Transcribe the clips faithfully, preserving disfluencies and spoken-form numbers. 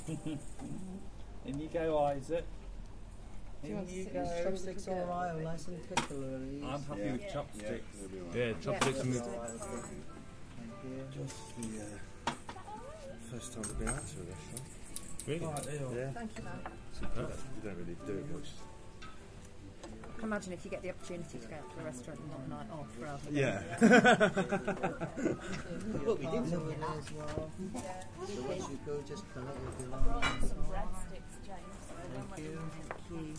In you go, Isaac. Do you want you go. Chopsticks alright, or nice and quick, or I'm happy yeah. with chopsticks. Yeah, Yeah, chopsticks and Thank you. just the uh, first time I've been out to a restaurant. Really? Yeah. Thank you, man. Superb. You don't really do it much. I can imagine if you get the opportunity to go out to a restaurant and not a night off rather than... Yeah. What we did as well. So once you go, just fill it with your I brought lime. some breadsticks, James. So I don't Thank you. Thank you.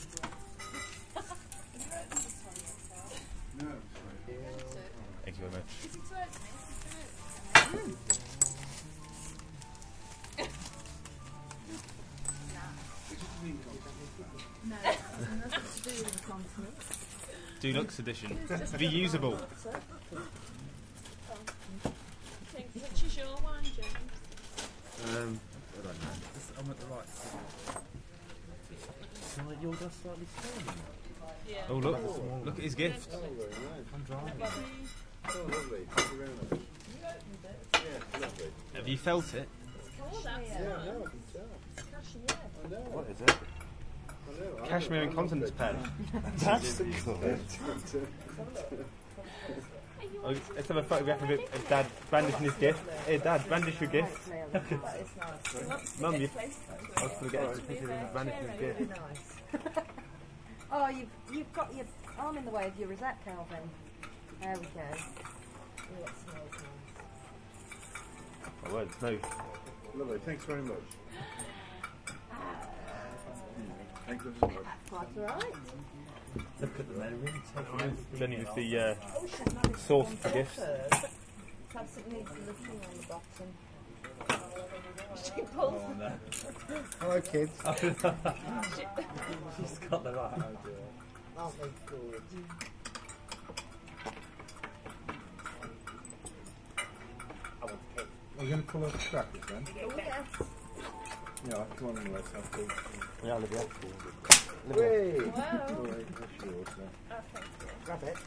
Thank you very much. Is it towards me? Is it No, it has nothing to do with incontinence. Deluxe edition. Reusable. Which is your one, James? Um, I don't know. I'm at the right. So like yours are slightly smaller. Yeah. Oh look! Look at his gift. Oh, very nice. I'm driving. Oh, lovely. Thank you very much. Yeah, lovely. Have you felt it? Oh, that's Yeah, nice. I know, I can tell. Cashmere. I know. What is it? I know. I'm Cashmere not- incontinence I'm pad. That's the colour. Oh, let's have a photograph of, it, of Dad brandishing his gift. Hey, Dad, brandish your gift. Mum, you. I was going to get a picture of him brandishing his gift. Nice. Oh, you've, you've got your arm in the way of your rosette, Calvin. There we go. Oh, it smells nice. Oh, well, it's no. Lovely. Thanks very much. Thank you so much. Quite alright. Look at the menu. Jenny with the uh, sauce for gifts. It absolutely needs looking on the bottom. She pulls Oh, no. Hello, kids. She's got the right. Aren't they good? We're going to pull up the crackers then. Oh, yes. Yeah, come on and let's have two. Yeah, Olivia. Wait! Wow. All right, that's yours then. Oh, thank you. Grab it.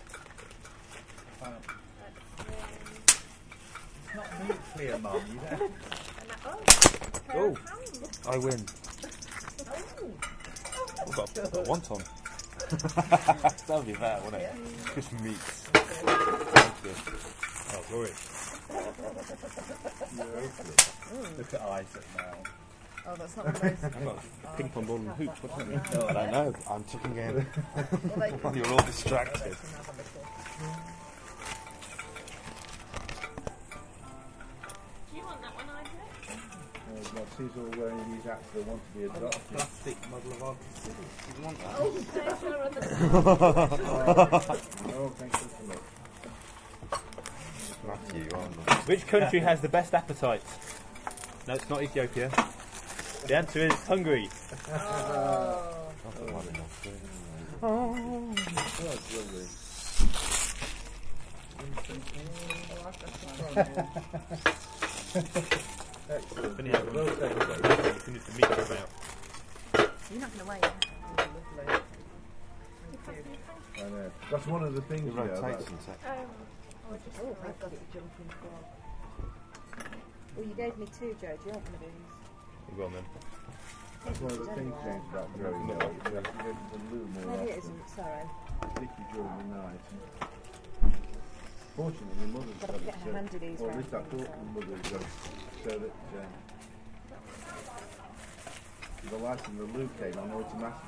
That's, um, Not nuclear, Mum. You don't. and that, oh, pair Oh. of hands. I win. Oh. I've got a, a wonton. That would be bad, wouldn't it? Just meat. Thank you. Oh, glory. Look at Isaac now. Oh, that's not one of those. I've got a ping pong ball and hoops. What's that mean? Oh, I don't know. I'm tucking in. Well, they can- You're all distracted. they can have a little. Do you want that one, Isaac? Oh, God, he's all wearing these hats that want to be adopted. Plastic model of Arctic You want that? Oh, there's your other Oh, thank you so much. Matthew, which country has the best appetite? No, it's not Ethiopia. The answer is Hungary. Oh. Oh, it's lovely. Excellent. Funny how well taken. You finish the meat come out. You're not going to wait. Lovely. I know. That's one of the things, you know, about Um, Oh, I've got a jumping frog. Oh, you gave me two, Joe. Do you want one of these? Go on then. that's one of the things, James, about growing up. You have to go to the loo more Maybe it often, isn't. Sorry. particularly during the night. Fortunately, my mother's Gotta got get it, her hand to these or at round least I things, thought so. my mother's got it, so that um, the light in the loo came on automatically